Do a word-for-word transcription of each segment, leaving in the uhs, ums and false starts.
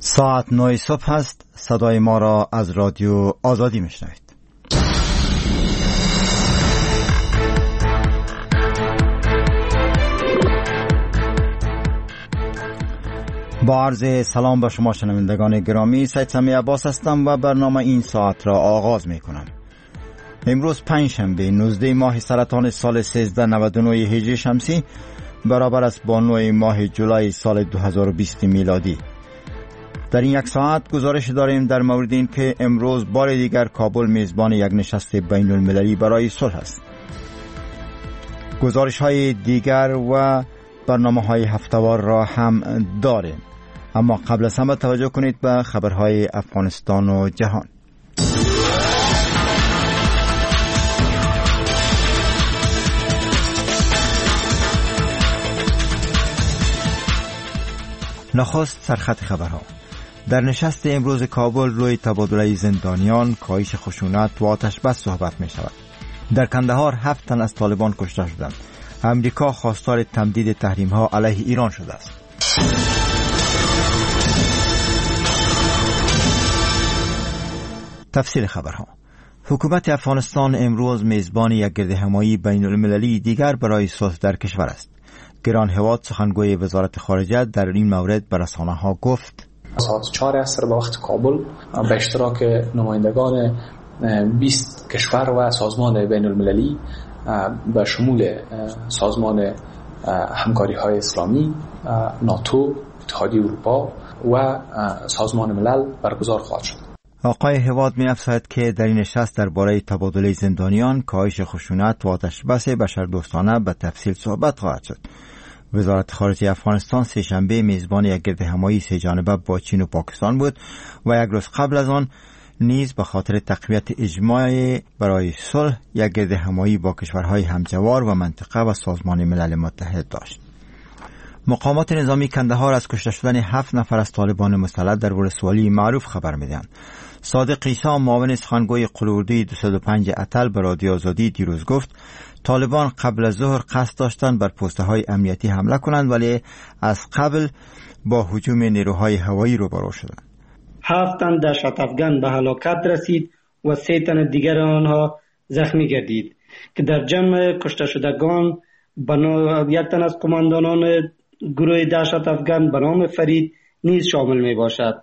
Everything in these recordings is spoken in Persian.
ساعت نه صبح است. صدای ما را از رادیو آزادی میشنوید. با عرض سلام به شما شنوندگان گرامی، سید سمی عباس هستم و برنامه این ساعت را آغاز می کنم. امروز پنجشنبه نوزده ماه سرطان سال سیزده نود و نه هجری شمسی برابر است با نه ماه جولای سال دو هزار و بیست میلادی. در این یک ساعت گزارش داریم در مورد این که امروز بار دیگر کابل میزبان یک نشست بین المللی برای صلح است. گزارش های دیگر و برنامه های هفته‌وار را هم داریم، اما قبل از همه توجه کنید به خبرهای افغانستان و جهان. نخست سرخط خبرها. در نشست امروز کابل روی تبادله زندانیان، کاهش خشونت و آتش بس صحبت می شود. در کندهار هفت تن از طالبان کشته شدند. امریکا خواستار تمدید تحریم ها علیه ایران شده است. تفصیل خبرها. حکومت افغانستان امروز میزبان یک گردهمایی بین المللی دیگر برای صلح در کشور است. گران هواد سخنگوی وزارت خارجه در این مورد به رسانه ها گفت: ساعت چهار عصر به وقت کابل به اشتراک نمایندگان بیست کشور و سازمان بین المللی به شمول سازمان همکاری های اسلامی، ناتو، اتحادیه اروپا و سازمان ملل برگزار خواهد شد. آقای هواد می افزاید که در این نشست درباره تبادله زندانیان، کاهش خشونت و آتش‌بس بشردوستانه به تفصیل صحبت خواهد شد. وزارت خارجه افغانستان سه‌شنبه میزبان یک گردهمایی سه جانبه با چین و پاکستان بود و یک روز قبل از آن نیز به خاطر تقویت اجماع برای صلح یک گردهمایی با کشورهای همجوار و منطقه و سازمان ملل متحد داشت. مقامات نظامی کندهار از کشته شدن هفت نفر از طالبان مسلح در ولسوالی معروف خبر می‌دهند. صادق عیسی، معاون سخنگوی قلوردی دویست و پنج اتل به رادیو آزادی دیروز گفت طالبان قبل از ظهر قصد داشتند بر پست‌های امنیتی حمله کنند، ولی از قبل با هجوم نیروهای هوایی روبرو شدند. هفت تن دهشت افغان به هلاکت رسید و سه تن دیگر آنها زخمی گردید که در جمع کشته شدگان یک تن از قماندانان گروه دهشت افغان به نام فرید نیز شامل می باشد.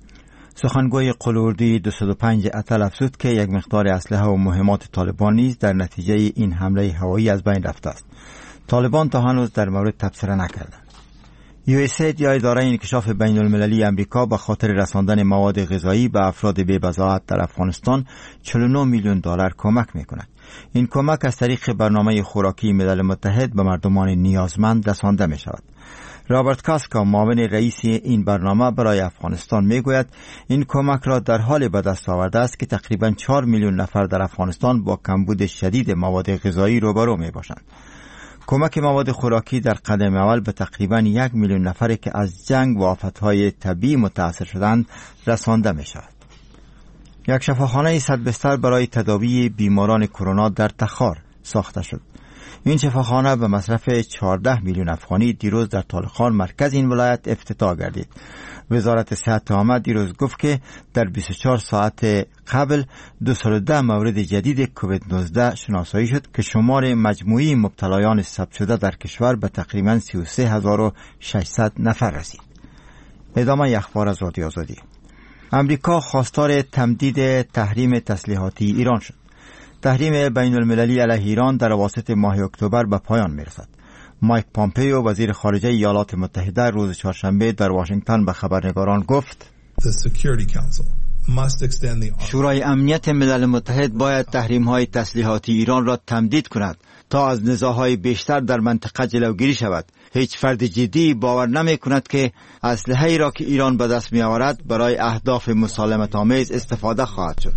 سخنگوی قلوردی دویست و پنج اتل افزود که یک مقدار اسلحه و مهمات طالبان نیز در نتیجه این حمله هوایی از بین رفته است. طالبان تا هنوز در مورد تبصره نکردند. یو اس اید یا اداره انکشاف بین المللی امریکا به خاطر رساندن مواد غذایی به افراد بی‌بضاعت در افغانستان چهل و نه میلیون دلار کمک می‌کند. این کمک از طریق برنامه خوراکی ملل متحد به مردمان نیازمند رسانده می‌شود. رابرت کاسکا، معاون رئیس این برنامه برای افغانستان میگوید این کمک را در حال به دست آورده است که تقریباً چهار میلیون نفر در افغانستان با کمبود شدید مواد غذایی روبرو میباشند. کمک مواد خوراکی در قدم اول به تقریباً یک میلیون نفری که از جنگ و آفتهای طبیعی متاثر شدند رسانده می شود. یک شفاخانه صد بستر برای تداوی بیماران کرونا در تخار ساخته شد. این شفاخانه به مصرف چهارده میلیون افغانی دیروز در طالقان مرکز این ولایت افتتاح گردید. وزارت صحت عامه دیروز گفت که در بیست و چهار ساعت قبل دویست و ده مورد جدید کووید نوزده شناسایی شد که شمار مجموعی مبتلایان ثبت شده در کشور به تقریباً سی و سه هزار و ششصد نفر رسید. ادامه اخبار از رادیو آزادی. امریکا خواستار تمدید تحریم تسلیحاتی ایران شد. تحریم بین المللی علیه ایران در اواسط ماه اکتبر به پایان میرسد. مایک پامپیو، وزیر خارجه ایالات متحده، روز چهارشنبه در واشنگتن به خبرنگاران گفت شورای امنیت ملل متحد باید تحریم‌های تسلیحاتی ایران را تمدید کند تا از نزاع‌های بیشتر در منطقه جلوگیری شود. هیچ فرد جدی باور نمی کند که اسلحه‌ای را که ایران به دست می آورد برای اهداف مسالمت آمیز استفاده خواهد شد.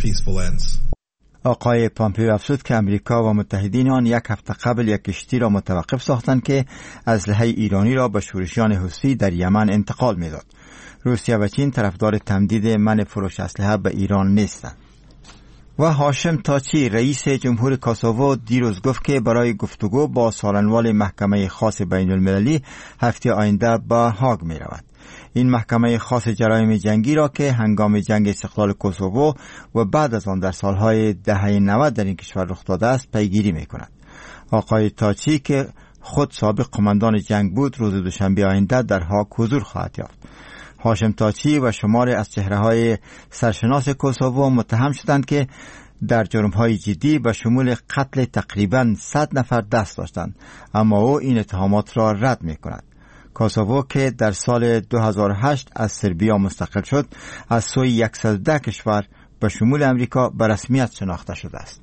آقای پامپیو افزود که امریکا و متحدین آن یک هفته قبل یک کشتی را متوقف ساختند که اسلحه ایرانی را به شورشیان حوثی در یمن انتقال می‌داد. روسیه و چین طرفدار تمدید منع فروش اسلحه به ایران نیستند. و هاشم تاچی، رئیس جمهور کاسوو، دیروز گفت که برای گفتگو با سالنوال محکمه خاص بین المللی هفته آینده به هاگ می رود. این محکمه خاص جرایم جنگی را که هنگام جنگ استقلال کوسوو و بعد از آن در سالهای دهه نود در این کشور رخ داده است پیگیری می کند. آقای تاچی که خود سابق قماندان جنگ بود روز دوشنبه آینده در هاگ حضور خواهد یافت. هاشم تاچی و شماری از چهره‌های سرشناس کوسوو متهم شدند که در جرم‌های جدی به شمول قتل تقریباً صد نفر دست داشتند، اما او این اتهامات را رد می‌کند. کوسوو که در سال دو هزار و هشت از سربیا مستقل شد، از سوی صد و ده کشور به شمول امریکا به رسمیت شناخته شده است.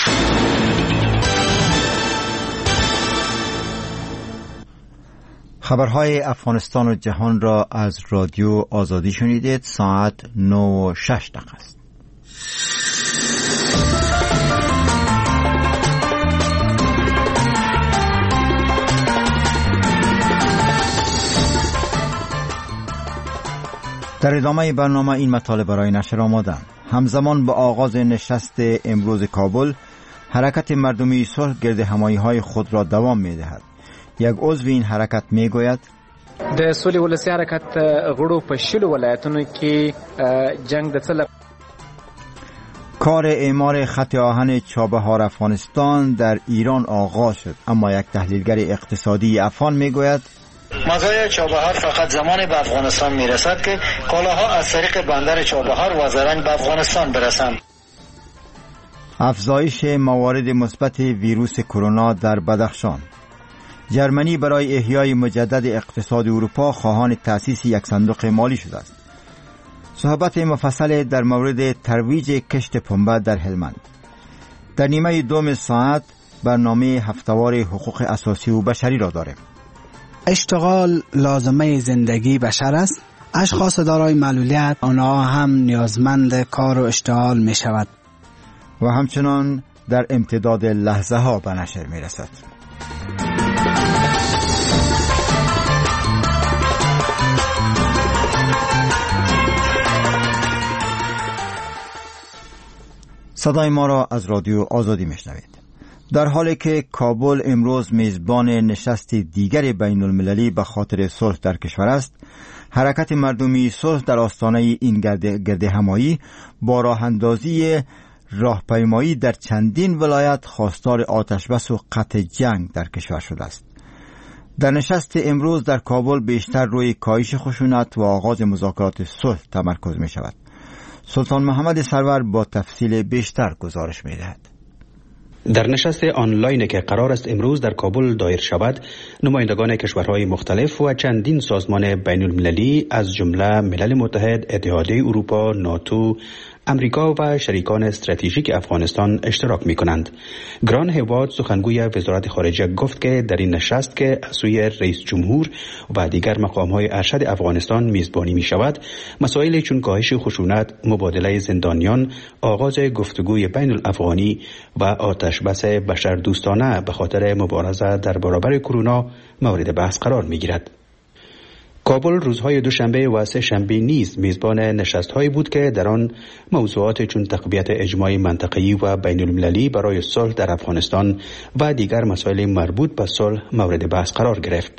خبرهای افغانستان و جهان را از رادیو آزادی شنیدید. ساعت نه و شش دقیقه است. در ادامه برنامه این مطالب برای نشر آمدند. همزمان با آغاز نشست امروز کابل، حرکت مردمی صلح گرد همایی‌های خود را دوام می‌دهد. یک عضو این حرکت می‌گوید د سولې ولسی حرکت غړو په شلو ولایتونو کې جنگ د څه کار اعمار خط آهن چابهار افغانستان در ایران آغاز شد، اما یک تحلیلگر اقتصادی افغان می‌گوید مزایای چابهار فقط زمانی به افغانستان میرسد که کالاها از طریق بندر چابهار و زرنج به افغانستان برسند. افزایش موارد مثبت ویروس کرونا در بدخشان. جرمنی برای احیای مجدد اقتصاد اروپا خواهان تأسیس یک صندوق مالی شده است. صحبت مفصل در مورد ترویج کشت پنبه در هلمند. در نیمه دوم ساعت برنامه هفته‌وار حقوق اساسی و بشری را داریم. اشتغال لازمه زندگی بشر است. اشخاص دارای معلولیت آنها هم نیازمند کار و اشتغال می شود. و همچنان در امتداد لحظه ها به نشر می رسد. صدای ما را از رادیو آزادی می شنوید. در حالی که کابل امروز میزبان نشست دیگر بین المللی به خاطر صلح در کشور است، حرکت مردمی صلح در آستانه این گرد همایی با راه اندازی راهپیمایی در چندین ولایت خواستار آتش بس و قطع جنگ در کشور شده است. در نشست امروز در کابل بیشتر روی کاهش خشونت و آغاز مذاکرات صلح تمرکز می شود. سلطان محمد سرور با تفصیل بیشتر گزارش می دهد. در نشست آنلاین که قرار است امروز در کابل دایر شود، نمایندگان کشورهای مختلف و چندین سازمان بین المللی از جمله ملل متحد، اتحادیه اروپا، ناتو، امریکا و شریکان استراتژیک افغانستان اشتراک می کنند. گران هواد سخنگوی وزارت خارجه گفت که در این نشست که از سوی رئیس جمهور و دیگر مقام‌های ارشد افغانستان میزبانی می شود، مسائل چون کاهش خشونت، مبادله زندانیان، آغاز گفتگوی بین الافغانی و آتش بس بشردوستانه به خاطر مبارزه در برابر کرونا مورد بحث قرار می گیرد. کابل روزهای دوشنبه و سه شنبه نیز میزبان نشست‌هایی بود که در آن موضوعات چون تقویت اجماع منطقه‌ای و بین المللی برای صلح در افغانستان و دیگر مسائل مربوط به صلح مورد بحث قرار گرفت.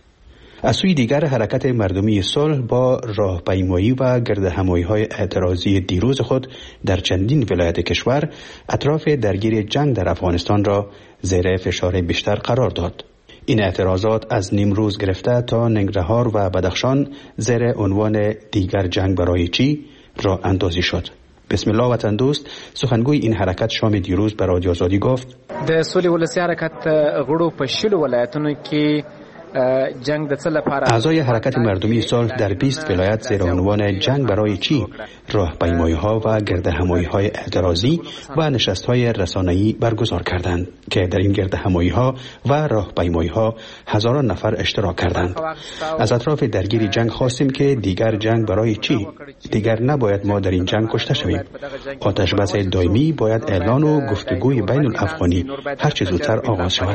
از سوی دیگر حرکت مردمی صلح با راهپیمایی و گردهمایی‌های اعتراضی دیروز خود در چندین ولایت کشور اطراف درگیری جنگ در افغانستان را زیر فشار بیشتر قرار داد. این اعتراضات از نیمروز گرفته تا ننگرهار و بدخشان زیر عنوان دیگر جنگ برای چی راه اندازی شد. بسم الله وطن دوست سخنگوی این حرکت شام دیروز به رادیو آزادی گفت د سولې ولسی حرکت غړو په شلو ولایتونو کې جنگ د څه لپاره اعضای حرکت مردمی صلح در بیست ولایت زیر عنوان جنگ برای چی راهپیمایی‌ها و گردهمایی‌های اعتراضی و نشست‌های رسانه‌ای برگزار کردند که در این گردهمایی‌ها و راهپیمایی‌ها هزاران نفر اشتراک کردند. از اطراف درگیری جنگ خواستیم که دیگر جنگ برای چی؟ دیگر نباید ما در این جنگ کشته شویم. آتش بس دائمی باید اعلان و گفتگوی بین الافغانی هر چه زودتر آغاز شود.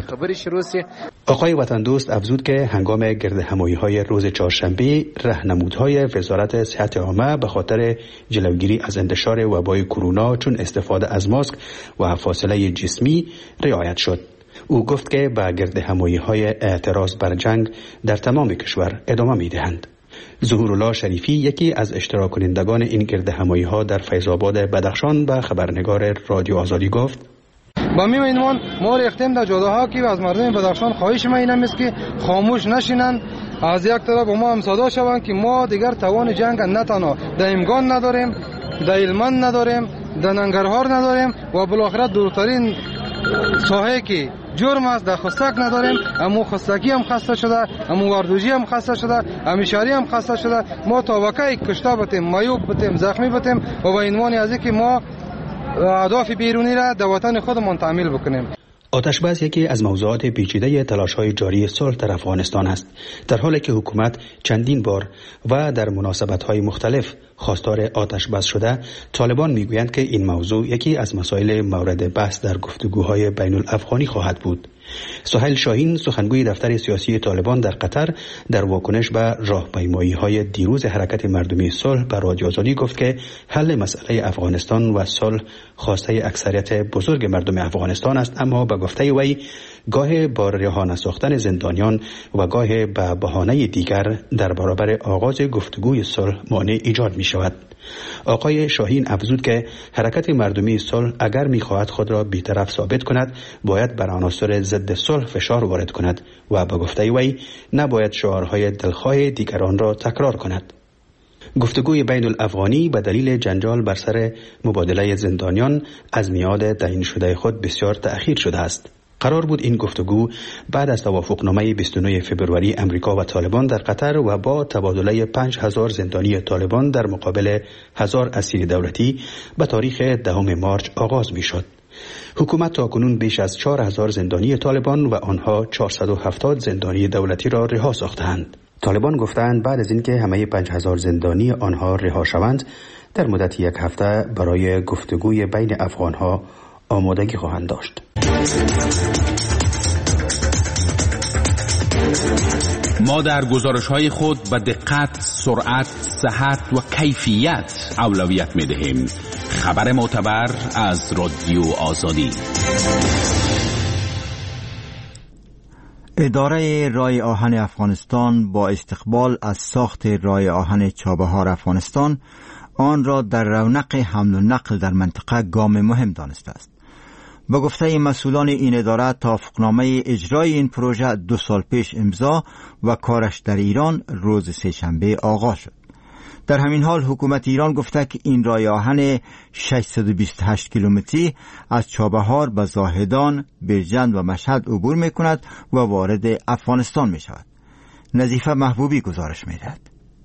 آقای وطن دوست افزود که هنگام گردهمایی‌های روز چهارشنبه راهنمودهای وزارت صحت عامه به خاطر جلوگیری از انتشار وبای کرونا چون استفاده از ماسک و فاصله جسمی رعایت شد. او گفت که با گردهمایی‌های اعتراض بر جنگ در تمام کشور ادامه می‌دهند. ظهورالله شریفی یکی از اشتراک کنندگان این گرد همایی ها در فیض‌آباد بدخشان به خبرنگار رادیو آزادی گفت: با می‌بینیم ما ریختیم در جاده‌ها که از مردم بدخشان خواهش ما این است که خاموش نشینند، از یک طرف ما هم صدا شوند که ما دیگر توان جنگ نه تنها در امگان نداریم، در هلمند نداریم، در ننگرهار نداریم و بالاخره دورترین ساحه که جرم است در خستک نداریم. امو خستکی هم خسته شده، امو واردوجی هم خسته شده، امیشاری هم خسته شده. ما تا وقتی کشته بتیم، مایوب بتیم، زخمی بتیم و با عنوان از اینکه ما اهداف بیرونی را در وطن خودمان تعمیل بکنیم. آتش‌بس یکی از موضوعات پیچیده تلاش‌های جاری صلح در افغانستان است، در حالی که حکومت چندین بار و در مناسبت‌های مختلف خواستار آتش‌بس شده. طالبان می‌گویند که این موضوع یکی از مسائل مورد بحث در گفتگوهای بین الافغانی خواهد بود. سهیل شاهین، سخنگوی دفتر سیاسی طالبان در قطر، در واکنش به راهپیمایی‌های دیروز حرکت مردمی صلح به رادیو آزادی گفت که حل مسئله افغانستان و صلح خواسته اکثریت بزرگ مردم افغانستان است، اما به گفته وی گاه با رها نساختن زندانیان و گاه به بهانه دیگر در برابر آغاز گفتگوی صلح مانع ایجاد می شود. آقای شاهین افزود که حرکت مردمی صلح اگر می‌خواهد خود را بی‌طرف ثابت کند، باید بر عناصر ضد صلح فشار وارد کند و به گفته وی نباید شعارهای دلخواه دیگران را تکرار کند. گفتگوی بین الافغانی به دلیل جنجال بر سر مبادله زندانیان از میعاد تعیین شده خود بسیار تأخیر شده است. قرار بود این گفتگو بعد از توافقنامه بیست و نه فوریه امریکا و طالبان در قطر و با تبادله پنج هزار زندانی طالبان در مقابل هزار اسیر دولتی به تاریخ دهم مارس آغاز می شد. حکومت تاکنون بیش از چهار هزار زندانی طالبان و آنها چهارصد و هفتاد زندانی دولتی را رها ساختند. طالبان گفتند بعد از اینکه همه پنج هزار زندانی آنها رها شوند، در مدت یک هفته برای گفتگوی بین افغانها آمادگی خواهند داشت. ما در گزارش‌های خود به دقت، سرعت، صحت و کیفیت اولویت می‌دهیم. خبر معتبر از رادیو آزادی. اداره رای آهن افغانستان با استقبال از ساخت رای آهن چابهار افغانستان آن را در رونق حمل و نقل در منطقه گام مهم دانسته است. با گفته مسئولان این اداره، توافقنامه اجرای این پروژه دو سال پیش امضا و کارش در ایران روز سه‌شنبه آغاز شد. در همین حال حکومت ایران گفته که این رای آهن ششصد و بیست و هشت کیلومتری از چابهار به زاهدان، برجند و مشهد عبور می کند و وارد افغانستان می شود. نظیفه محبوبی گزارش می دهد.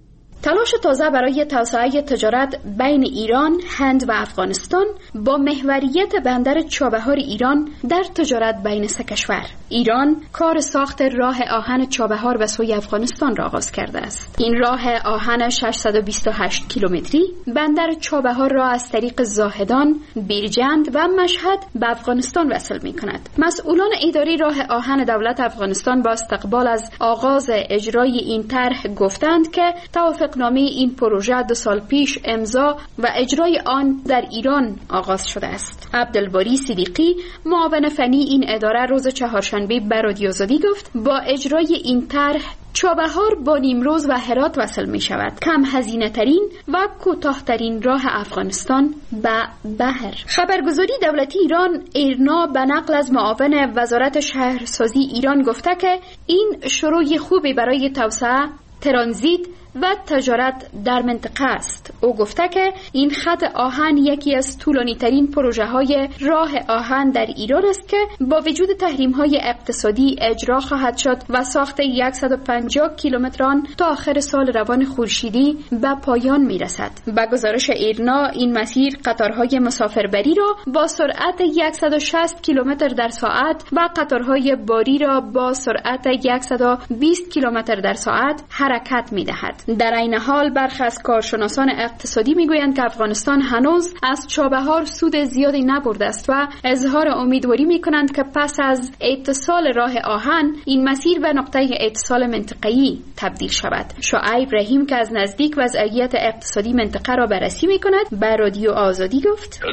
تلاش تازه برای توسعه تجارت بین ایران، هند و افغانستان با محوریت بندر چابهار ایران در تجارت بین سه کشور. ایران کار ساخت راه آهن چابهار به سوی افغانستان را آغاز کرده است. این راه آهن ششصد و بیست و هشت کیلومتری بندر چابهار را از طریق زاهدان، بیرجند و مشهد به افغانستان وصل می کند. مسئولان اداره راه آهن دولت افغانستان با استقبال از آغاز اجرای این طرح گفتند که توافق نامه این پروژه دو سال پیش امضا و اجرای آن در ایران آغاز شده است. عبدالباری صدیقی، معاون فنی این اداره، روز چهارشنبه به رادیو آزادی گفت با اجرای این طرح چابهار با نیمروز و هرات وصل می شود. کم هزینه ترین و کوتاه ترین راه افغانستان به بحر. خبرگزاری دولتی ایران ایرنا به نقل از معاون وزارت شهرسازی ایران گفته که این شروع خوبی برای توسعه، ترانزیت و تجارت در منطقه است. او گفته که این خط آهن یکی از طولانی ترین پروژه های راه آهن در ایران است که با وجود تحریم های اقتصادی اجرا خواهد شد و ساخت صد و پنجاه کیلومتر آن تا آخر سال روان خورشیدی به پایان می رسد. به گزارش ایرنا این مسیر قطارهای مسافربری را با سرعت صد و شصت کیلومتر در ساعت و قطارهای باری را با سرعت صد و بیست کیلومتر در ساعت حرکت می دهد. در این حال برخی از کارشناسان اقتصادی میگویند که افغانستان هنوز از چابهار سود زیادی نبرده است و اظهار امیدواری میکنند که پس از اتصال راه آهن این مسیر به نقطه اتصال منطقه‌ای تبدیل شود. شعیب رحیم که از نزدیک وضعیت اقتصادی منطقه را بررسی میکند به رادیو آزادی گفت: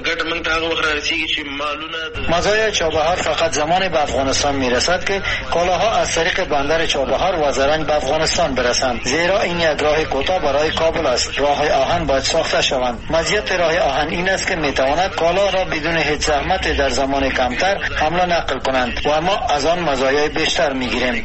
مزایای چابهار فقط زمانی به افغانستان میرسد که کالاها از طریق بندر چابهار و زرنج به افغانستان برسند، زیرا این یک فقط راه کوتاه برای کابل است. راه آهن باید ساخته شوند. مزیت راه آهن این است که میتواند کالا را بدون هیچ زحمت در زمان کمتر حمل نقل کنند و ما از آن مزایای بیشتر میگیریم.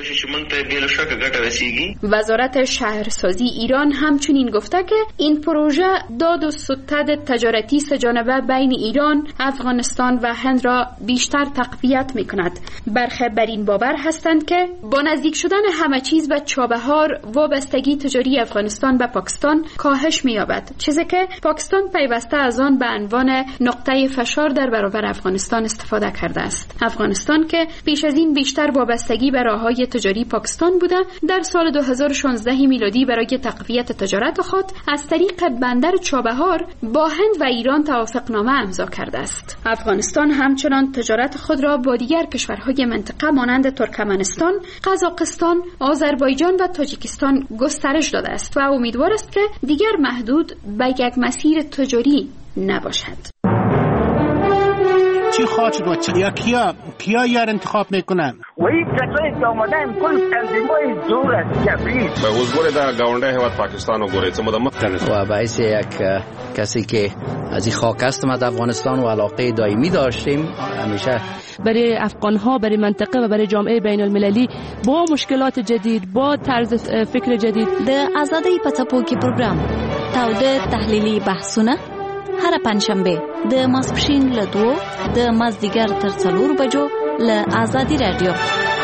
وزارت شهرسازی ایران همچنین گفته که این پروژه داد و ستد تجارتی سه‌جانبه بین ایران، افغانستان و هند را بیشتر تقویت میکند. برخی بر این باور هستند که با نزدیک شدن همه چیز به چابهار وابستگی تجاری افغانستان به پاکستان کاهش می‌یابد، چیزی که پاکستان پیوسته از آن به عنوان نقطه فشار در برابر افغانستان استفاده کرده است. افغانستان که پیش از این بیشتر وابستگی به راه‌های تجاری پاکستان بوده، در سال دو هزار و شانزده میلادی برای تقویت تجارت خود از طریق بندر چابهار با هند و ایران توافقنامه امضا کرده است. افغانستان همچنان تجارت خود را با دیگر کشورهای منطقه مانند ترکمنستان، قزاقستان، آذربایجان و تاجیکستان گسترش داده است و امیدوار است که دیگر محدود به یک مسیر تجاری نباشد. چی خواهد شد و چی؟ یا کیا کیا یار انتخاب میکنن؟ و این کسایی که آمدن کل تنظیمای دور از جبری به حضور در گاونده هیواد پاکستان و گوریت و باعث یک کسی که از این خاک است ما در افغانستان و علاقه دائمی داشتیم همیشه برای افغان ها، برای منطقه و برای جامعه بین المللی با مشکلات جدید، با طرز فکر جدید د آزادۍ په څپو کې پروګرام تاوده تحلیلي بحثونه هر پنځشنبه د ماسپښین له دوو د مازدیګر تر څلورو بجو له آزادی رادیو.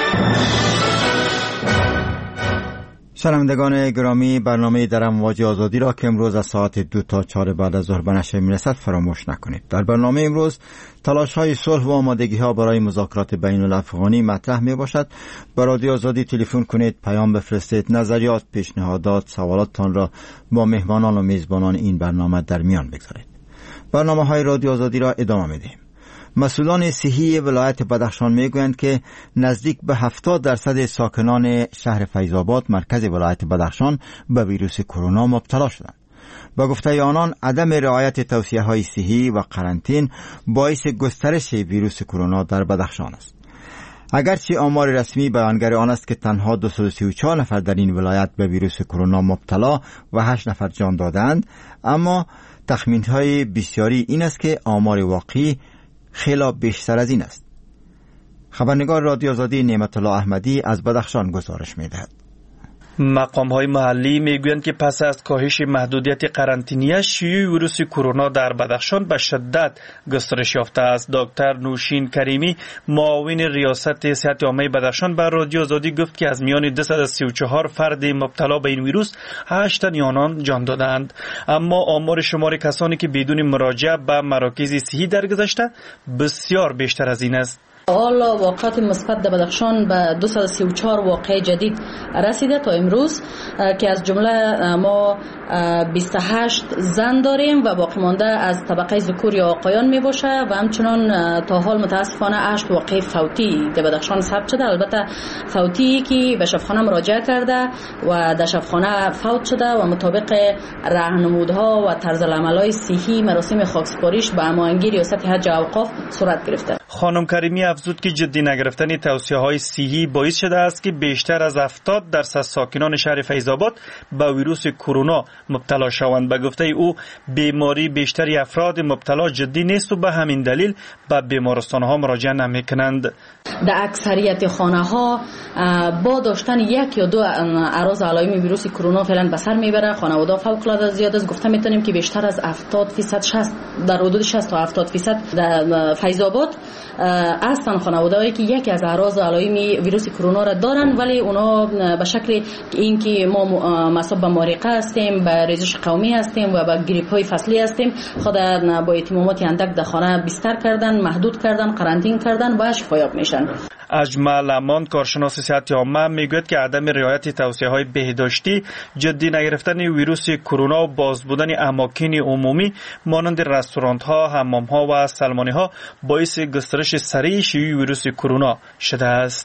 شنوندگان گرامی، برنامه در امواج آزادی را که امروز از ساعت دو تا چهار بعد از ظهر به نشر میرسد فراموش نکنید. در برنامه امروز تلاش های صلح و آمادگی ها برای مذاکرات بین الافغانی مطرح می باشد. به رادیو آزادی تلفن کنید، پیام بفرستید، نظریات، پیشنهادات، سوالاتتان را با مهمانان و میزبانان این برنامه در میان بگذارید. برنامه های رادیو آزادی را ادامه میدهیم. مسئولان صحی ولایت بدخشان میگویند که نزدیک به هفتاد درصد ساکنان شهر فیض‌آباد مرکز ولایت بدخشان به ویروس کرونا مبتلا شدند. با گفته آنان عدم رعایت توصیه های صحی و قرنطین باعث گسترش ویروس کرونا در بدخشان است. اگرچه آمار رسمی بیانگر آن است که تنها دویست و سی و چهار نفر در این ولایت به ویروس کرونا مبتلا و هشت نفر جان دادند، اما تخمین‌های بسیاری این است که آمار واقعی خیلی بیشتر از این است. خبرنگار رادیو آزادی نعمت الله احمدی از بدخشان گزارش می‌دهد. مقام‌های محلی میگویند که پس از کاهش محدودیت قرنطینه شیوع ویروس کرونا در بدخشان به شدت گسترش یافته است. دکتر نوشین کریمی معاون ریاست صحت عامه بدخشان به رادیو آزادی گفت که از میان دویست و سی و چهار فرد مبتلا به این ویروس هشت تن آنان جان دادند، اما آمار شمار کسانی که بدون مراجعه به مراکز صحی درگذشته بسیار بیشتر از این است. حالا واقعات مثبت در بدخشان به دویست و سی و چهار واقعه جدید رسیده تا امروز که از جمله ما بیست و هشت زن داریم و باقی مانده از طبقه ذکوری آقایان می باشه و همچنان تا حال متاسفانه هشت واقعه فوتی در بدخشان ثبت شده. البته فوتی که به شفاخانه مراجعه کرده و در شفاخانه فوت شده و مطابق راهنمودها و طرز العمل‌های صحی مراسم خاکسپاریش به هماهنگی ریاست حج و اوقاف صورت گرفته. خانم کریمی افزود که جدی نگرفتن توصیه‌های صحی باعث شده است که بیشتر از هفتاد درصد ساکنان شهر فیض‌آباد به ویروس کرونا مبتلا شوند. به گفته او بیماری بیشتری افراد مبتلا جدی نیست و به همین دلیل به بیمارستان‌ها مراجعه نمی‌کنند. در اکثریت خانه‌ها با داشتن یک یا دو اعراض علائم ویروس کرونا فعلا به سر میبره. خانواده فوق‌العاده زیاد است. گفته میتونیم که بیشتر از هفتاد درصد شصت در حدود شصت تا هفتاد درصد در فیض‌آباد هستن خانواده‌ای که یکی از اعراض علائم ویروس کرونا را دارن، ولی اونا به شکل اینکه ما مصاب به مارقه هستیم، به ریزش قومی هستیم و به گریپ‌های فصلی هستیم، خود با اهتمامات اندک در خانه بستر کردن، محدود کردن، قرنطین کردن و شفایاب میشن. اجمل امان کارشناس صحت عامه میگوید که عدم رعایت توصیه‌های بهداشتی، جدی نگرفتن ویروس کرونا و باز بودن اماکن عمومی مانند رستوران‌ها، حمام‌ها و سلمانی‌ها باعث گسترش سریع شیوع ویروس کرونا شده است.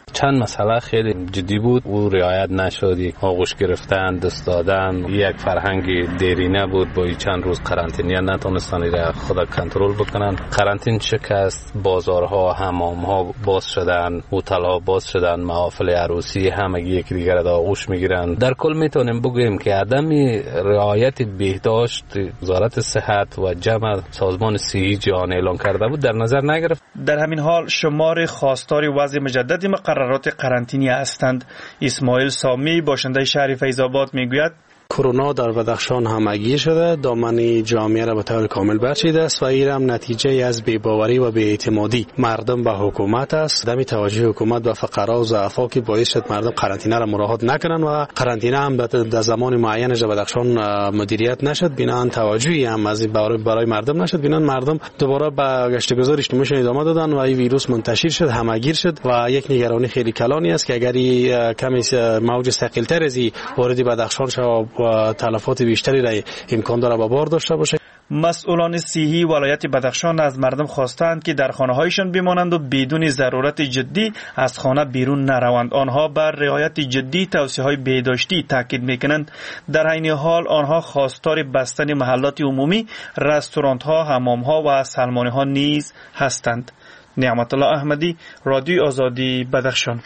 چند مسئله خیلی جدی بود و رعایت نشد. آغوش گرفتن، دست دادن، یک فرهنگ دیرینه بود. با چند روز قرنطینه نتونستن را خود کنترل بکنن. قرنطینه شکست، بازارها، حمامها باز شدن، هتل‌ها باز شدن، محافل عروسی همگی یک دیگر را آغوش میگیرن. در کل میتونیم بگوییم که عدم رعایت بهداشت وزارت صحت و جمع سازمان صحی جهانی اعلان کرده بود در نظر نگرفت. در همین حال شمار خواستار وضع مجدد مقررات قرنطینه هستند. اسماعیل سامی باشنده شهر فیض‌آباد میگوید کرونا در بدخشان همگیر شده، دامن جامعه را به طور کامل برچیده است و این هم نتیجه از بی‌باوری و بی‌اعتمادی مردم به حکومت است. دمی توجه حکومت به فقرا و ضعفا که باعث شد مردم قرنطینه را مراعات نکنند و قرنطینه هم در زمان معینش در بدخشان مدیریت نشد، بنابراین توجهی هم از برای مردم نشد، بنابراین مردم دوباره به گشتگذار اجتماعیشون ادامه دادن و این ویروس منتشر شد، همگیر شد و یک نگرانی خیلی کلانی است که اگر کمی موج ثقیل‌تر از وارد بدخشان شود و تلفات بیشتری را امکان داره به بار داشته باشه. مسئولان صحی ولایت بدخشان از مردم خواستند که در خانه‌هایشان بمانند و بدون ضرورت جدی از خانه بیرون نروند. آنها بر رعایت جدی توصیه‌های بهداشتی تاکید می‌کنند. در عین حال آنها خواستار بستن محلات عمومی، رستوران‌ها، حمام‌ها و سلمانی‌ها نیز هستند. نعمت الله احمدی، رادیو آزادی، بدخشان.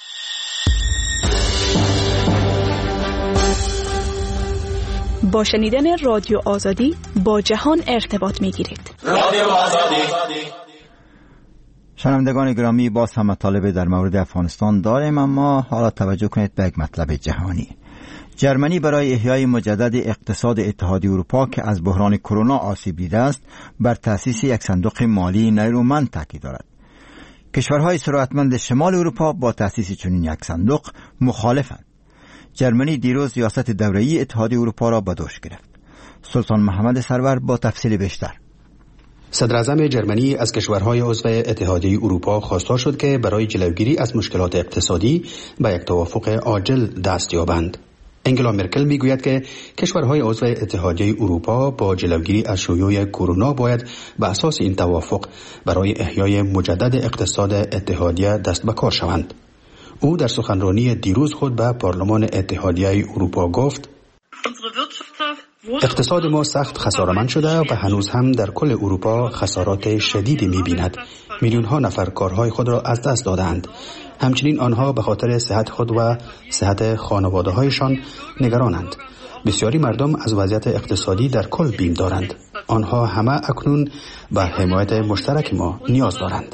با شنیدن رادیو آزادی با جهان ارتباط می‌گیرید. رادیو آزادی. شنوندگان گرامی، باز هم مطالب در مورد افغانستان داریم، اما حالا توجه کنید به یک مطلب جهانی. جرمنی برای احیای مجدد اقتصاد اتحادیه اروپا که از بحران کرونا آسیب دیده است، بر تأسیس یک صندوق مالی نیرومند تاکید دارد. کشورهای ثروتمند شمال اروپا با تأسیس چنین یک صندوق مخالفند. جرمنی دیروز ریاست دوره‌ای اتحادیه اروپا را به دوش گرفت. سلطان محمد سرور با تفصیل بیشتر. صدر اعظم جرمنی از کشورهای عضو اتحادیه اروپا خواستار شد که برای جلوگیری از مشکلات اقتصادی به یک توافق عاجل دست یابند. انگلا مرکل میگوید که کشورهای عضو اتحادیه اروپا با جلوگیری از شیوع کرونا باید به اساس این توافق برای احیای مجدد اقتصاد اتحادیه دست به کار شوند. او در سخنرانی دیروز خود به پارلمان اتحادیه اروپا گفت: اقتصاد ما سخت خساره‌مند شده و هنوز هم در کل اروپا خسارات شدیدی می‌بیند. میلیون‌ها نفر کارهای خود را از دست دادند. همچنین آنها به خاطر صحت خود و صحت خانواده‌هایشان نگرانند. بسیاری مردم از وضعیت اقتصادی در کل بیم دارند. آنها همه اکنون به حمایت مشترک ما نیاز دارند.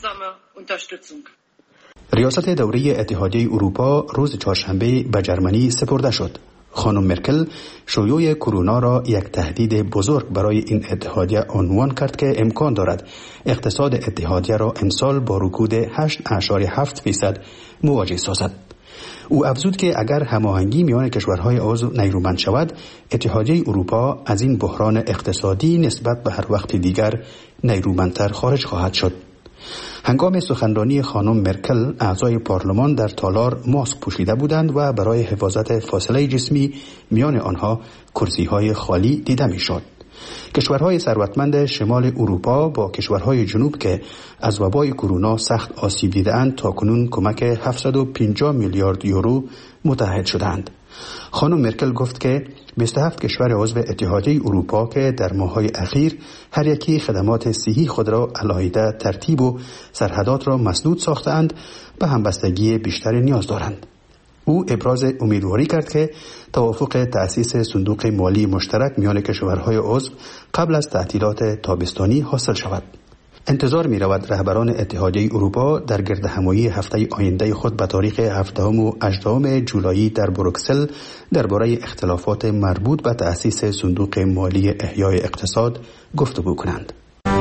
ریاست دوره‌ای اتحادیه اروپا روز چهارشنبه به جرمنی سپرده شد. خانم مرکل شیوع کرونا را یک تهدید بزرگ برای این اتحادیه عنوان کرد که امکان دارد اقتصاد اتحادیه را امسال با رکود هشت اعشاری هفت فیصد مواجه سازد. او افزود که اگر هماهنگی میان کشورهای عضو نیرومند شود، اتحادیه اروپا از این بحران اقتصادی نسبت به هر وقت دیگر نیرومندتر خارج خواهد شد. هنگام سخنرانی خانم مرکل، اعضای پارلمان در تالار ماسک پوشیده بودند و برای حفاظت فاصله جسمی میان آنها کرسی‌های خالی دیده می‌شد. کشورهای ثروتمند شمال اروپا با کشورهای جنوب که از وبای کرونا سخت آسیب دیده‌اند تاکنون کمک هفتصد و پنجاه میلیارد یورو متحد شدند. خانم مرکل گفت که بیست و هفت کشور عضو اتحادیه اروپا که در ماه‌های اخیر هر یکی خدمات صحی خود را علاهیده ترتیب و سرحدات را مسدود ساختند، به همبستگی بیشتری نیاز دارند. او ابراز امیدواری کرد که توافق تأسیس صندوق مالی مشترک میان کشورهای عضو قبل از تعطیلات تابستانی حاصل شود. انتظار می رود رهبران اتحادیه اروپا در گردهمایی هفته آینده خود به تاریخ هفدهم و هجدهم جولای در بروکسل درباره اختلافات مربوط به تأسیس صندوق مالی احیای اقتصاد گفتگو کنند.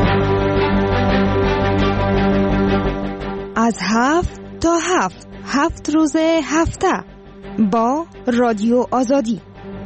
از هفت تا هفت هفت روز هفته با رادیو آزادی.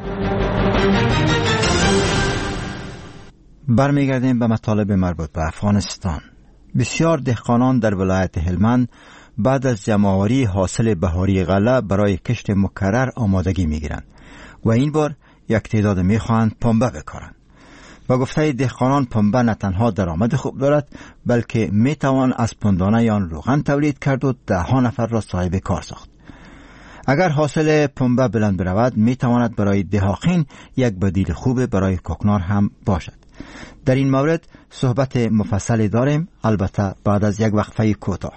برمیگردیم به مطالب مربوط به افغانستان. بسیار دهقانان در ولایت هلمند بعد از جمع‌آوری حاصل بهاری غله برای کشت مکرر آمادگی می‌گیرند و این بار یک تعداد می‌خواهند پنبه بکارند. با گفته دهقانان پنبه نه تنها درآمد خوب دارد بلکه می توان از پندانه آن روغن تولید کرد و ده ها نفر را صاحب کار ساخت. اگر حاصل پنبه بلند برود می تواند برای دهاقین یک بدیل خوب برای کوکنار هم باشد. در این مورد صحبت مفصلی داریم، البته بعد از یک وقفه کوتاه.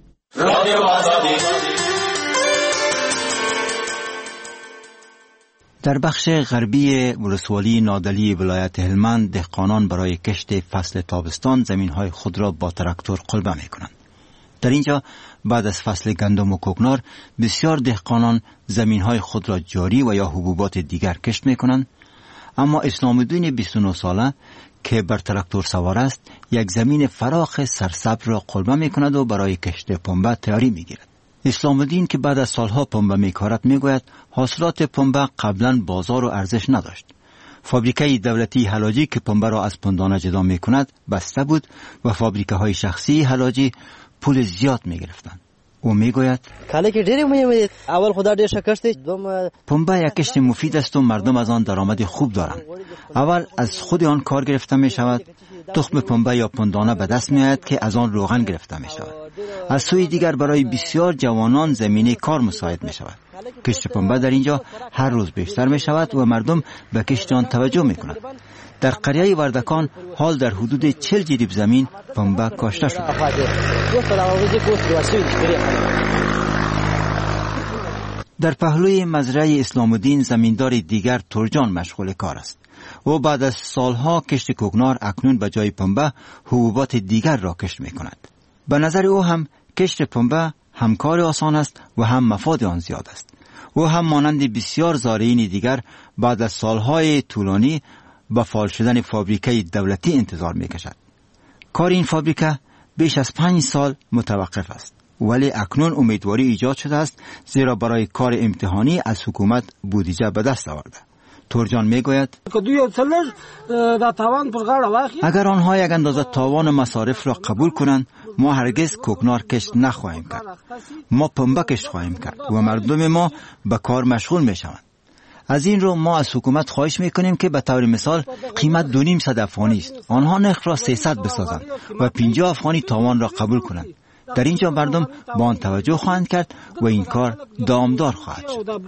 در بخش غربی ولسوالی نادلی ولایت هلمند دهقانان برای کشت فصل تابستان زمین‌های خود را با تراکتور قلبه می‌کنند. در اینجا بعد از فصل گندم و کوکنار بسیار دهقانان زمین‌های خود را جاری و یا حبوبات دیگر کشت می‌کنند، اما اسلام الدین بیست و نه ساله که بر تراکتور سوار است یک زمین فراخ سرسبز را قلبه می‌کند و برای کشت پنبه تیاری می‌گیرد. اسلام الدین که بعد از سالها پنبه می‌کارد می‌گوید حاصلات پنبه قبلا بازار و ارزش نداشت. فابریکه دولتی حلاجی که پنبه را از پندانه جدا می‌کند بسته بود و فابریکه‌های شخصی حلاجی پول زیاد می‌گرفتند. او میگوید کاله که ډېر مهمه اول خدا ډېر شکست دوم پنبه یک کشت مفید است و مردم از آن درآمد خوب دارند. اول از خود آن کار گرفته می شود، تخم پنبه یا پندانه به دست می آید که از آن روغن گرفته می شود. از سوی دیگر برای بسیار جوانان زمینه کار مساعد می شود. کشت پنبه در اینجا هر روز بیشتر می شود و مردم به کشت آن توجه می کنند. در قریه وردکان حال در حدود چهل جریب زمین پنبه کاشته شده. در پهلوی مزرعه اسلام الدین زمیندار دیگر ترجان مشغول کار است. او بعد از سالها کشت کوکنار اکنون به جای پنبه حبوبات دیگر را کشت می کند. به نظر او هم کشت پنبه هم کار آسان است و هم مفاد آن زیاد است. او هم مانند بسیار زارعین دیگر بعد از سالهای طولانی با فعال شدن فابریکه دولتی انتظار می کشد. کار این فابریکه بیش از پنج سال متوقف است، ولی اکنون امیدواری ایجاد شده است زیرا برای کار امتحانی از حکومت بودجه به دست آورده. ترجان می گوید اگر آنها یک اندازه تاوان مصارف را قبول کنند ما هرگز کوکنار کشت نخواهیم کرد. ما پنبه کشت خواهیم کرد و مردم ما به کار مشغول می شوند. از این رو ما از حکومت خواهش میکنیم که به طور مثال قیمت دو نیم صد افغانی است، آنها نرخ را سیصد بسازند و پنجاه افغانی تاوان را قبول کنند. در اینجا مردم با آن توجه خواهند کرد و این کار دامدار خواهد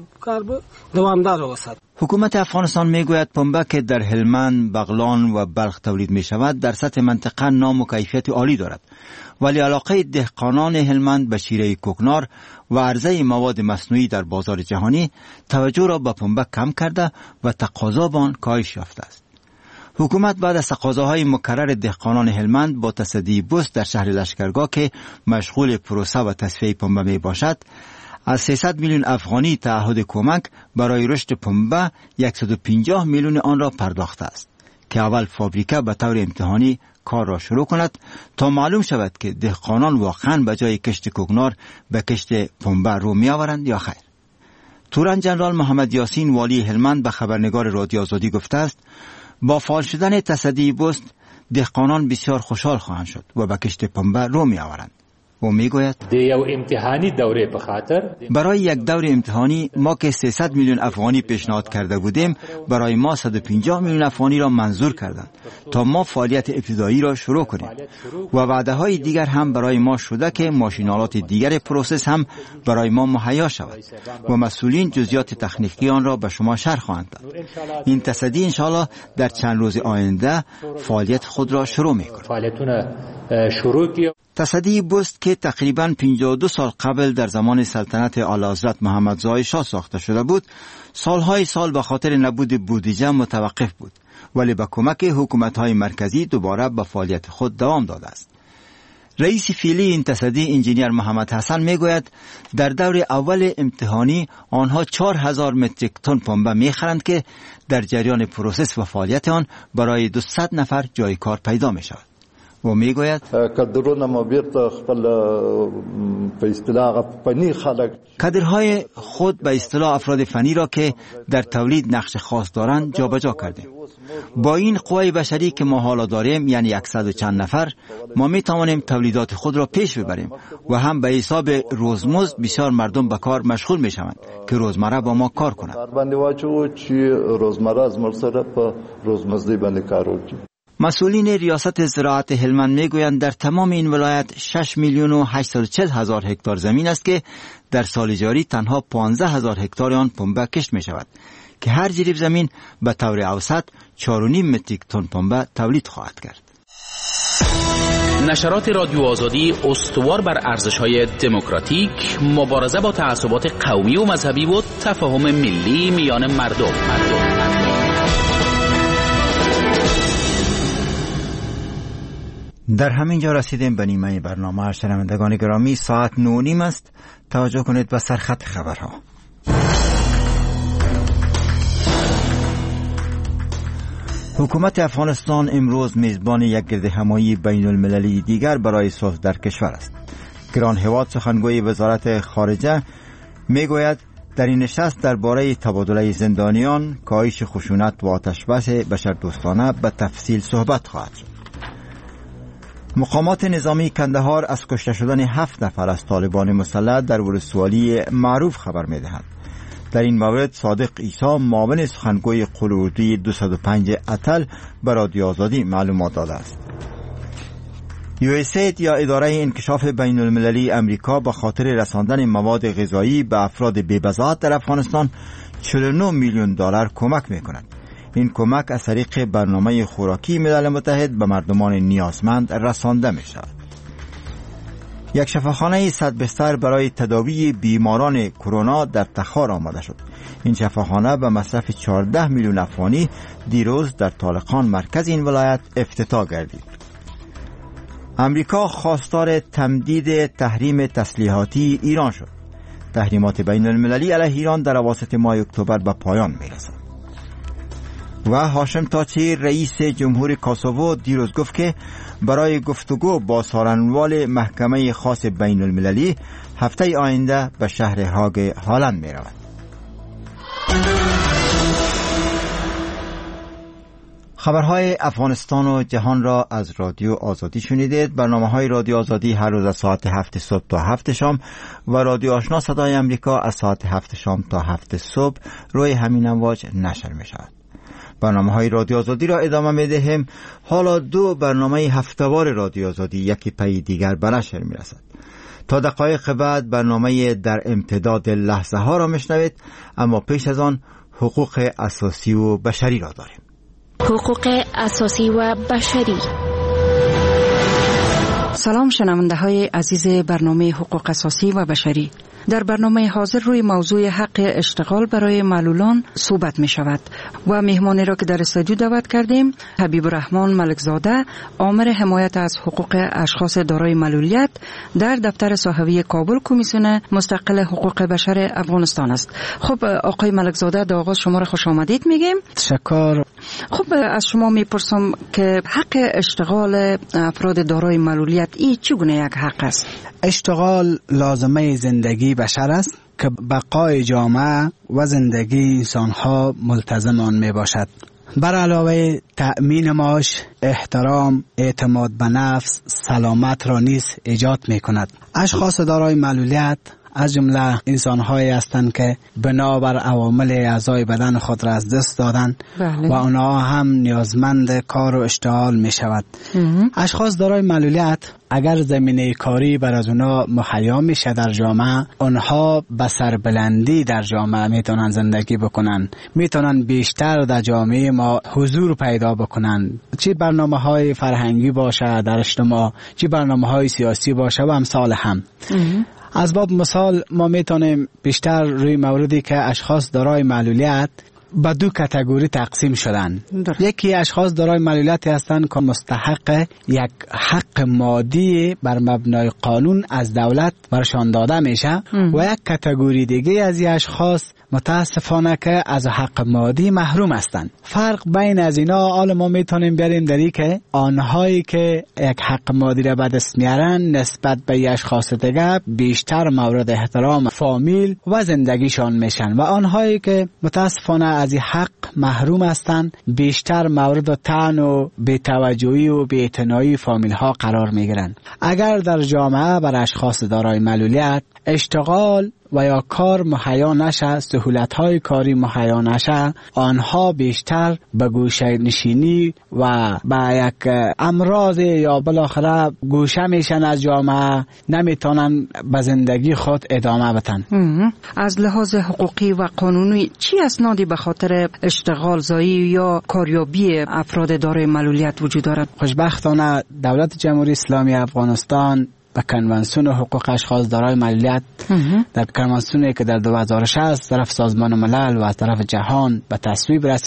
شد. حکومت افغانستان میگوید پنبه که در هلمند، بغلان و بلخ تولید می شود در سطح منطقه نام و کیفیت عالی دارد، ولی علاقه دهقانان هلمند به شیره کوکنار و عرضه مواد مصنوعی در بازار جهانی توجه را به پنبه کم کرده و تقاضا به آن کاهش یافته است. حکومت بعد از تقاضاهای مکرر دهقانان هلمند با تصدی بوست در شهر لشکرگاه که مشغول پروسه و تصفیه پنبه می باشد از سیصد میلیون افغانی تعهد کمک برای رشد پنبه صد و پنجاه میلیون آن را پرداخته است که اول فابریکه به طور امتحانی کار را شروع کند تا معلوم شود که دهقانان واقعا به جای کشت کوکنار به کشت پنبه رو می آورند یا خیر. تورن جنرال محمد یاسین والی هلمند به خبرنگار رادیو آزادی گفته است با فعال شدن تصدی بوست دهقانان بسیار خوشحال خواهند شد و به کشت پنبه رو می آورند. او می گوید امتحانی دوره به خاطر برای یک دور امتحانی ما که سیصد میلیون افغانی پیشنهاد کرده بودیم برای ما صد و پنجاه میلیون افغانی را منظور کردند تا ما فعالیت ابتدایی را شروع کنیم و وعده های دیگر هم برای ما شده که ماشینالات دیگر پروسس هم برای ما مهیا شود و مسئولین جزئیات تکنیکی آن را به شما شرح خواهند داد. این تصدی انشاءالله در چند روز آینده فعالیت خود را شروع می‌کند. تصدی بوست که تقریباً پنجاه و دو سال قبل در زمان سلطنت اعلیحضرت محمد زای شاه ساخته شده بود، سالهای سال به خاطر نبود بودجه متوقف بود، ولی با کمک حکومت‌های مرکزی دوباره به فعالیت خود دوام داده است. رئیس فعلی این تصدی انجینیر محمد حسن میگوید در دور اول امتحانی آنها چهار هزار متریک تن پنبه میخرند که در جریان پروسس و فعالیت آن برای دویست نفر جای کار پیدا می شود. و میگوید کادرونه ما بیرته خپل په اصطلاح فنی خلق کادرهای خود به اصطلاح افراد فنی را که در تولید نقش خاص دارند جابجا کردیم. با این قوای بشری که ما حالا داریم، یعنی صد و چند نفر، ما می توانیم تولیدات خود را پیش ببریم و هم به حساب روزمزد بسیار مردم به کار مشغول می شوند که روزمره با ما کار کنند. مسئولین ریاست زراعت هلمند میگویند در تمام این ولایت شش میلیون و هشتصد و چهل هزار هکتار زمین است که در سال جاری تنها پانزده هزار هکتار آن پنبه کشت می شود که هر جریب زمین به طور اوسط چهار و نیم متریک تن پنبه تولید خواهد کرد. نشرات رادیو آزادی استوار بر ارزش‌های دموکراتیک، مبارزه با تعصبات قومی و مذهبی و تفاهم ملی میان مردم. مردم. در همین جا رسیدیم به نیمه برنامه. شنوندگان گرامی، ساعت نه و نیم است. توجه کنید به سرخط خبرها. حکومت افغانستان امروز میزبان یک گردهمایی بین المللی دیگر برای صلح در کشور است. گران هواد سخنگوی وزارت خارجه میگوید در این نشست درباره تبادله زندانیان، کاهش خشونت و آتشبس بشردوستانه به تفصیل صحبت خواهد شد. مقامات نظامی کندهار از کشته شدن هفت نفر از طالبان مسلح در ولسوالی معروف خبر می‌دهند. در این مورد صادق عیسی، معاون سخنگوی قلوردی دویست و پنج اتل، به رادیو آزادی معلومات داده است. یو اس اید یا اداره انکشاف بین المللی امریکا به خاطر رساندن مواد غذایی به افراد بی‌بضاعت در افغانستان چهل و نه میلیون دلار کمک می‌کند. این کمک از طریق برنامه خوراکی ملل متحد به مردمان نیازمند رسانده می شود. یک شفاخانه صد بستر برای تداوی بیماران کرونا در تخار آماده شد. این شفاخانه به مصرف چهارده میلیون افغانی دیروز در طالقان، مرکز این ولایت، افتتاح گردید. امریکا خواستار تمدید تحریم تسلیحاتی ایران شد. تحریمات بین المللی علیه ایران در اواسط ماه اکتبر به پایان می رسد. و هاشم تاچی، رئیس جمهور کاسوو، دیروز گفت که برای گفتگو با سخنران محکمه خاص بین المللی هفته آینده به شهر هاگ هالند می رود. خبرهای افغانستان و جهان را از رادیو آزادی شنیدید. برنامه های رادیو آزادی هر روز از ساعت هفت صبح تا هفت شام و رادیو آشنا صدای امریکا از ساعت هفت شام تا هفت صبح روی همین امواج نشر می شود. برنامه های رادیو آزادی را ادامه می دهیم. حالا دو برنامه هفته‌وار رادیو آزادی یکی پی دیگر به نشر می رسد. تا دقایق بعد برنامه در امتداد لحظه ها را میشنوید، اما پیش از آن حقوق اساسی و بشری را داریم. حقوق اساسی و بشری. سلام شنونده های عزیز برنامه حقوق اساسی و بشری. در برنامه حاضر روی موضوع حق اشتغال برای معلولان صحبت می شود و مهمانی را که در استودیو دعوت کردیم حبیب الرحمن ملکزاده، آمر حمایت از حقوق اشخاص دارای معلولیت در دفتر صحوی کابل، کمیسیون مستقل حقوق بشر افغانستان است. خب آقای ملکزاده، در آغاز شما را خوش آمدید میگیم. تشکر. خب از شما میپرسم که حق اشتغال افراد دارای معلولیت ای چگونه یک حق است؟ اشتغال لازمه زندگی بشر است که بقای جامعه و زندگی انسانها ملتزم آن می باشد. بر علاوه تأمین معاش، احترام، اعتماد به نفس، سلامت را نیز ایجاد می کند. اشخاص دارای معلولیت از جمله انسان‌هایی هستند که بنابر عوامل اعضای بدن خود را از دست دادند و آنها هم نیازمند کار و اشتغال می شود. اشخاص دارای معلولیت اگر زمینه کاری بر از اونها مهیا میشه در جامعه، اونها به سربلندی در جامعه میتونن زندگی بکنن، میتونن بیشتر در جامعه ما حضور پیدا بکنن، چه برنامه های فرهنگی باشه در اجتماع، چه برنامه های سیاسی باشه و امثال هم. از باب مثال ما میتونیم بیشتر روی موردی که اشخاص دارای معلولیت به دو کاتگوری تقسیم شدن. یکی اشخاص دارای معلولیتی هستند که مستحق یک حق مادی بر مبنای قانون از دولت برشان داده میشه و یک کاتگوری دیگه از اشخاص متاسفانه که از حق مادی محروم هستند. فرق بین از اینا حالا ما میتونیم بریم دری که آنهایی که یک حق مادی را به دست میارن نسبت به اشخاص دیگه بیشتر مورد احترام فامیل و زندگیشان میشن و آنهایی که متاسفانه از این حق محروم هستند بیشتر مورد طعن و بی‌توجهی و بی‌اعتنایی فامیل ها قرار میگیرند. اگر در جامعه بر اشخاص دارای معلولیت اشتغال و یا کار مهیا نشه، سهولت‌های کاری مهیا نشه، آنها بیشتر به گوشه نشینی و به یک امراض یا بالاخره گوشه میشن از جامعه، نمیتونن به زندگی خود ادامه بدن. از لحاظ حقوقی و قانونی چی اسنادی به خاطر اشتغال زایی یا کاریابی افراد دارای معلولیت وجود دارد؟ خوشبختانه دولت جمهوری اسلامی افغانستان به کنوانسیون حقوق اشخاص دارای معلولیت در کنوانسیونی که در دو هزار و شش طرف سازمان ملل و طرف جهان به تصویب رسید